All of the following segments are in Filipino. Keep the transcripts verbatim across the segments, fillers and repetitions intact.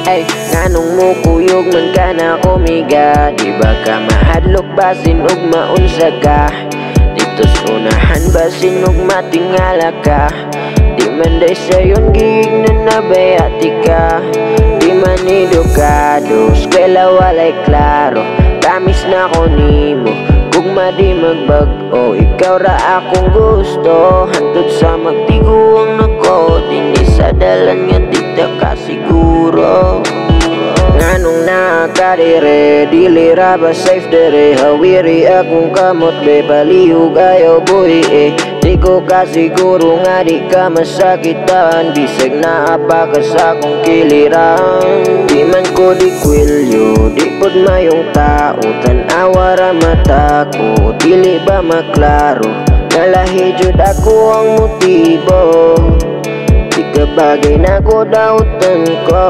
Ay, nganong mo kuyog man ka na kumiga, di ba ka mahadlok basin ug maunsa ka? Dito sa unahan basin ug matingala ka, di man day sayon gig na nabayati ka. Di man edukado, eskwela walay klaro, promise na ko nimo gugma di magbag-o. Ikaw ra akong gusto, hantod sa magtiguang nako, dinhi sa dalan nga di ta kasiguro. Nganong nakarire, dili ra ba safe dere, hawiri akong kamot be, palihog ayaw buhi eh. Di ko kasiguro nga di ka masakitan, bisag na apa ka sa akong kiliran. Di man ko di kwilyo, di pod mayong tao, tanawa ra mata ko, dili ba maklaro, nalahi jud ako ang motibo. Di ka bagay na ko dautan ko.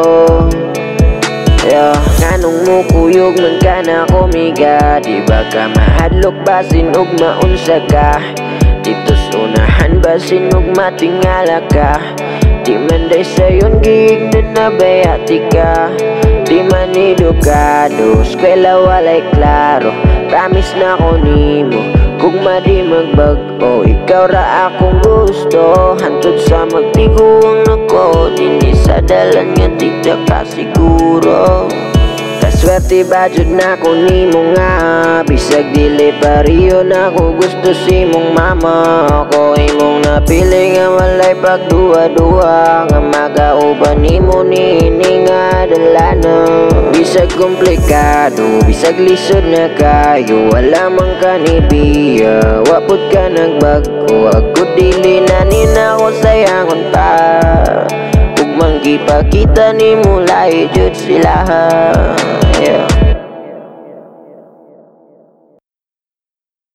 Yeah. Nganong mo kuyog man ka na kumiga, di ba ka mahadlok basin ug maunsa ka? Dito sa unahan basin ug matingala ka, di man day sayon gig na nabayati ka. Di man edukado, eskwela walay klaro, promise na ko nimo gugma di magbag-o. Ikaw ra akong gusto, hantod sa magtiguang nako, dinhi sa dalan nga di ta kasiguro. Kaswerte ba jud na ko nimo nga, bisag dili pariyo na ko gusto si mong mama. Ako imong napili nga walay pagduwa-duwa, nga magauban nimo nini nga dalana. Bisag komplikado, bisag lisod na kayo, wala man ka ni biya, wapod ka nagbago. Ako dili na nina ko sayangon pa, ug manggipakita ni mo lahi jud sila. Yeah.